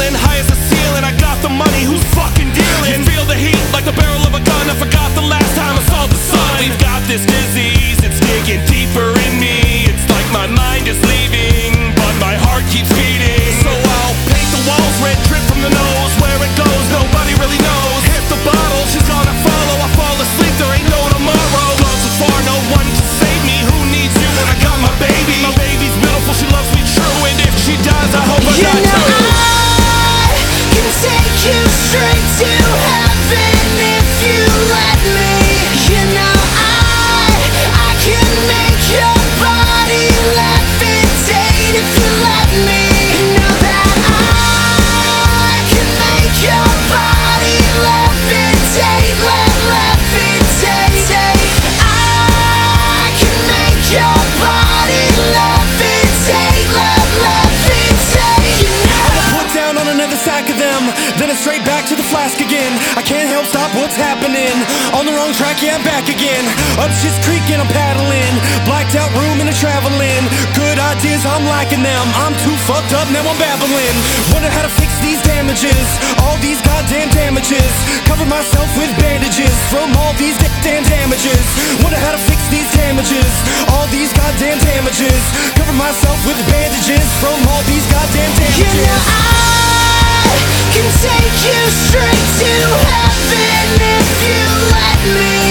feeling, high as a ceiling. I got the money, who's fucking dealing? You feel the heat like the barrel of a gun. I forgot the last time I saw the sun. We've got this disease, it's digging deeper in me. It's like my mind is leaving, but my heart keeps beating. So I'll paint the walls red, drip from the nose. Where it goes, nobody really knows. Hit the bottle, she's gonna follow. I fall asleep, there ain't no tomorrow. Gone so far, no one to save me. Who needs you when I got my baby? My baby's beautiful, she loves me true. And if she dies, I hope I die too. I can take you straight to heaven if you let me. You know I can make your body levitate if you let me. Know that I can make your body levitate, levitate. I can make your body levitate, levitate. You know. Put down on another sack of them, then it's straight back to the flask again. I can't help stop what's happening. On the wrong track, yeah, I'm back again. Up shit's creek and I'm paddling. Blacked out room and I'm traveling. Good ideas, I'm liking them. I'm too fucked up, now I'm babbling. Wonder how to fix these damages, all these goddamn damages. Cover myself with bandages from all these damn damages. Wonder how to fix these damages, all these goddamn damages. Cover myself with bandages from all these goddamn damages. You know I can take you straight to heaven if you let me.